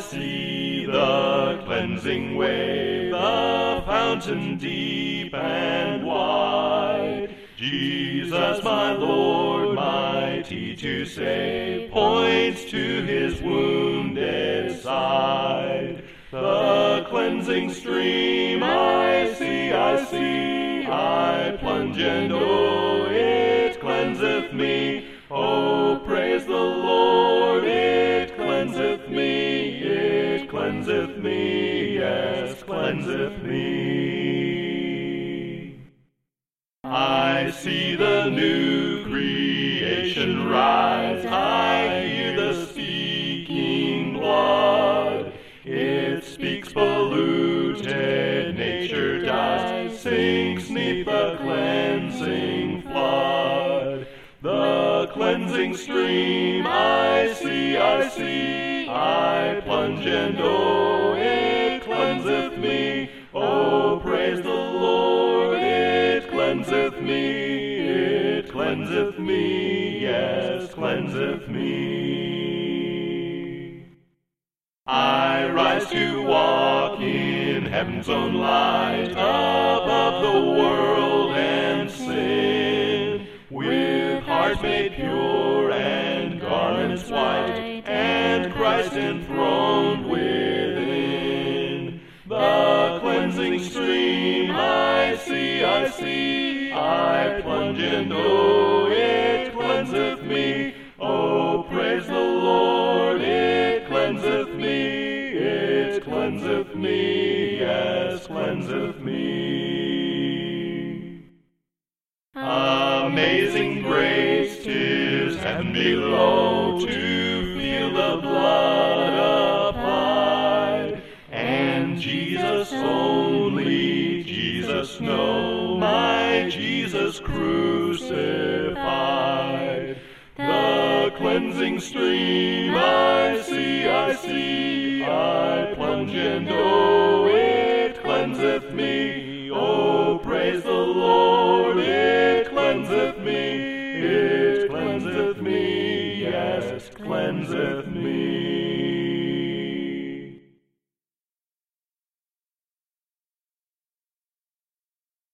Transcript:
see the cleansing way, the fountain deep and wide. Jesus, my Lord, mighty to save, points to his wounded side. The cleansing stream I see, I plunge, and oh, it cleanseth me. Oh, praise the Lord, it cleanseth me, yes, cleanseth me. I see the new creation rise, I hear the speaking blood. It speaks, polluted nature dies, sinks neath the cleansing flood. The cleansing stream I see, I plunge, and oh, it cleanseth me. Oh, praise the Lord, it cleanseth me, yes, cleanseth me. I rise to walk in heaven's own light, above the world and sin, with hearts made pure and garments white, and Christ enthroned within. The cleansing stream I see, I plunge, and oh, it cleanseth me. Oh, praise the Lord, it cleanseth me, yes, cleanseth me. Amazing grace, 'tis heaven below, to feel the blood applied, and Jesus only, Jesus know, my Jesus crucified. The cleansing stream I see, I plunge, and oh, it cleanseth me. Oh, praise the Lord, it cleanseth me, yes, cleanseth me.